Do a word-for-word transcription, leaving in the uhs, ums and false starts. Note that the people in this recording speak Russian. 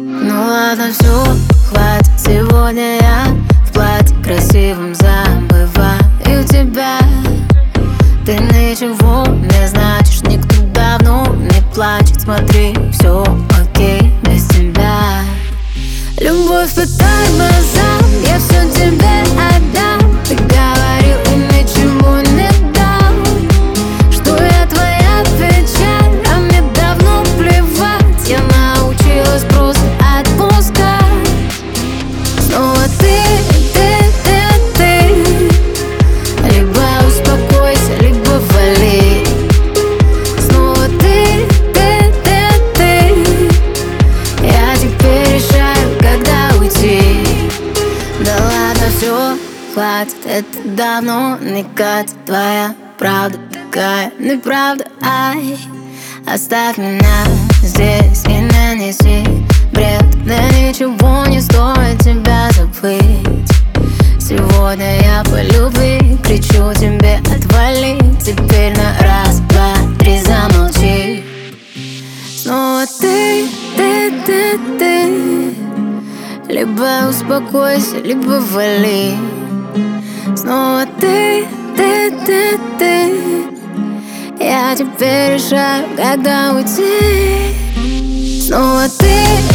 Ну ладно, все, хватит. Сегодня я в платье красивом забываю тебя. Ты ничего не значишь, никто давно не плачет. Смотри, все окей без тебя. Любовь пытает глазам, я все тебе отдам. Ты говорил и ничего не дал, что я твоя печаль, а мне давно плевать. Я научилась просто отпускать. Снова ты, ты, ты, ты. Либо успокойся, либо вали. Снова ты, ты, ты, ты. Я теперь решаю, когда уйти. Да ладно, все, хватит, это давно не катит. Твоя правда такая неправда, ай. Оставь меня здесь и не неси бред. Да ничего не стоит тебя забыть. Сегодня я по любви кричу тебе отвали. Теперь на раз, два, три замолчи. Снова ты, ты, ты, ты. Либо успокойся, либо вали. Снова ты, ты, ты, ты. Я теперь решаю, когда уйти. Снова ты.